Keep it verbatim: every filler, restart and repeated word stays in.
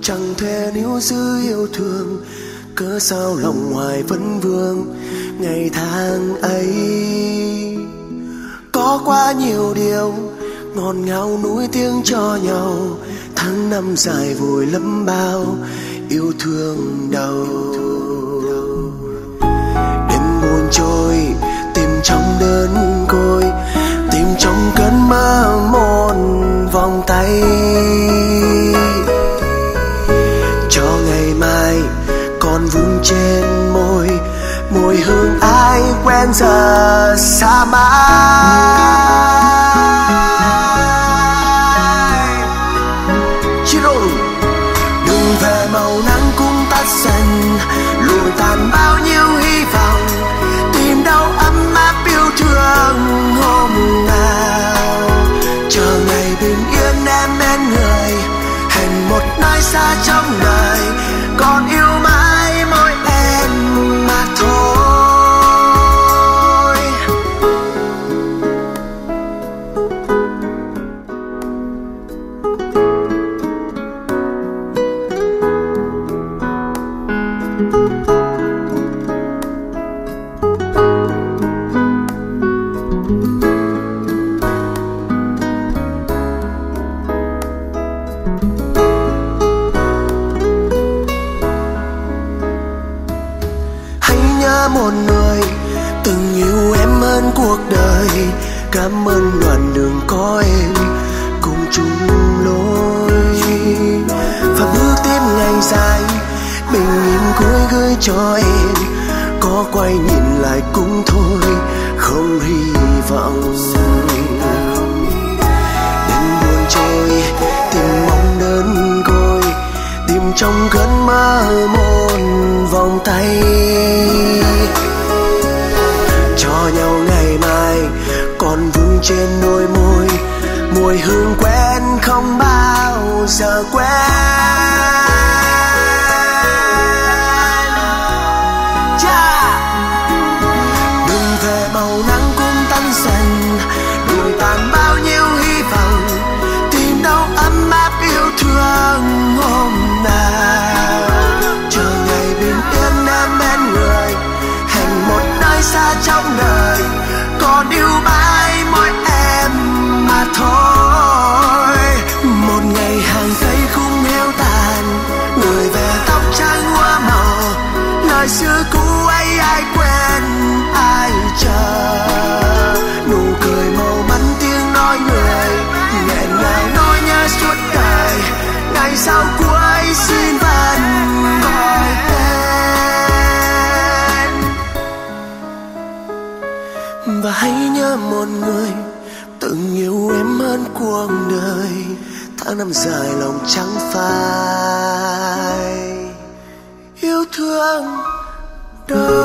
chẳng thể níu giữ yêu thương, cớ sao lòng hoài vẫn vương ngày tháng ấy. Có quá nhiều điều ngọt ngào nuối tiếng cho nhau, tháng năm dài vùi lấp bao yêu thương đau. Đêm buồn trôi tìm trong đơn côi, tìm trong cơn mơ một vòng tay, cho ngày mai còn vương trên môi, mùi hương ai quen giờ xa mãi. Đừng về màu nắng cũng tắt dần, lùi tàn bao nhiêu hy vọng, tìm đâu ấm áp yêu thương hôm nào. Chờ ngày bình yên em bên người, hẹn một nơi xa trong đời, còn yêu mãi mỗi em mà thôi. Một người từng yêu em hơn cuộc đời, cảm ơn đoạn đường có em cùng chung lối, và bước tiếp ngày dài bình yên cuối gửi cho em. Có quay nhìn lại cũng thôi, không hy vọng. Đêm buồn trôi tìm mong đơn côi, tìm trong cơn mơ một vòng tay, cho nhau ngày mai còn vương trên đôi môi, mùi hương quen không bao giờ quên. Yeah. Đừng về màu nắng cũng tan dần, lùi tàn bao nhiêu hy vọng, tìm đâu ấm áp yêu thương hôm nào. Chờ ngày bình yên em bên người, hẹn một nơi xa trong đời, còn yêu mãi mỗi em mà thôi. Một ngày hàng cây khung heo tàn, người về tóc trắng hoa màu, lời xưa cũ ấy ai quên ai chờ. Nụ cười màu bắn tiếng nói người, nghẹn ngào nỗi nhớ suốt đời, ngày sau cuối xin vẫn gọi tên. Và hãy nhớ một người từng yêu em hơn cuộc đời, tháng năm dài lòng chẳng phai yêu thương đâu.